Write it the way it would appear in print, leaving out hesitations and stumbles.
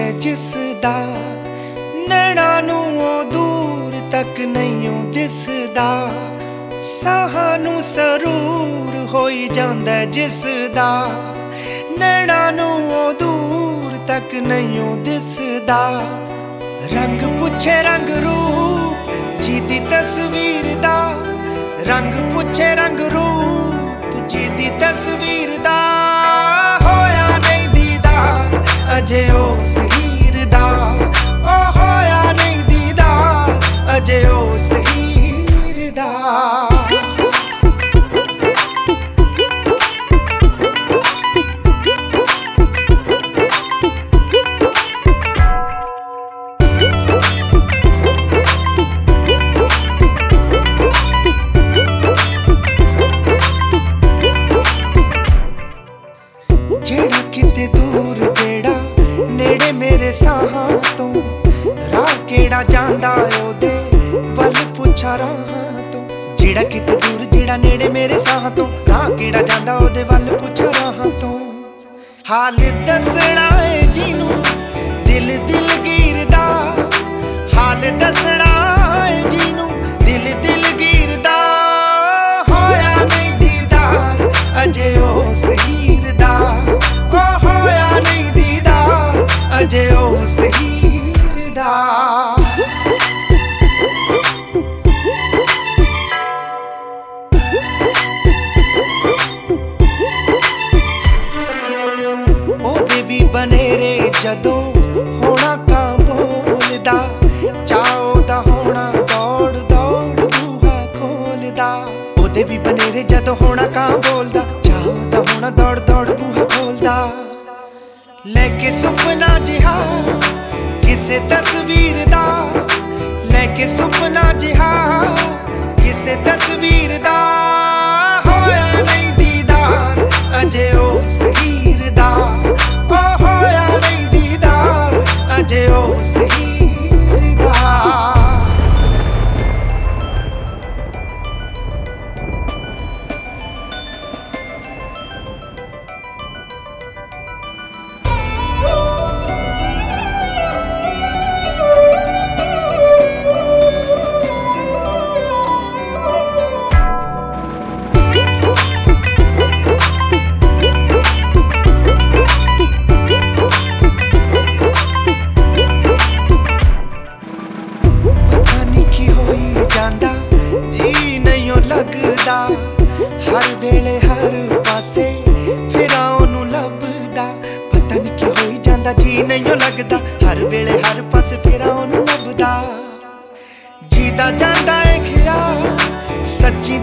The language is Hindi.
जिसदा नैना नू दूर तक नहीं दिसदा, साहां नू सरूर होई जांदा जिसदा नैना नू दूर तक नहीं दिसदा। रंग पुछे रंग रूप जिदी तस्वीर दा, रंग पुछे रंग रूप जिदी तस्वीर दा। होया नहीं दीदार अजे उस हीर दा, ओ होया नहीं दीदार अजे उस हीर दा। जेड़ा किते दूर जेड़ा नेड़े मेरे साहां तो, राह केड़ा जांदा ओदे वल पुछा राहां तो। जेड़ा किते दूर जेड़ा नेड़े मेरे साहां तो, राह केड़ा जांदा ओदे वल पुछा राहां तो। हाल दसना है जिनू दिल दिलगीर दा, हाल दसना है जिनू दिल दिलगीर दा। होया नहीं दीदार अजे उस हीर दा, ओ होया नहीं दीदार अजे उस हीर दा। ओदे भी बनेरे जदों होना कां बोलदा, चाओ दा होना दौड़ दौड़ बूहा खोलदा। ओदे भी बनेरे जदों होना कां बोलदा, चाओ दा होना दौड़ दौड़ बूहा खोलदा। लेके सुपना जिहा किसे तस्वीर दा, लेके सुपना जिहा किसे तस्वीर दा। होया नहीं दीदार अजे उस हीर दा, ओ होया नहीं दीदार अजे उस हीर दा। जी नहीं लगदा हर वेले हर पासे फिरा ओनू लभदा। पता नहीं की होई जांदा जी नहीं लगदा हर वेले हर पासे फिरा ओनू लभदा। जीदा जांदा है ख्याल सच्ची